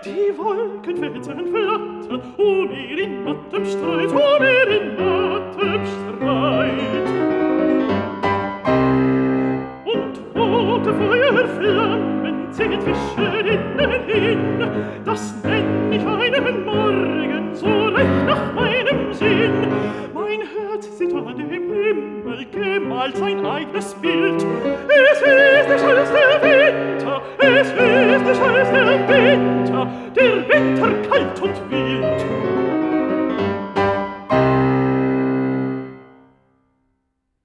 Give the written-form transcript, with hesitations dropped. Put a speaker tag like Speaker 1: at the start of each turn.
Speaker 1: Die Wolken flitzen, flattern, mir in mattem Streit, mir in mattem Streit. Und rote Feuerflammen ziehen zwischen ihnen hin, das nenn ich einen Morgen, so recht nach meinem Sinn. Mein Herz sieht an dem Himmel gemalt sein eigenes Bild,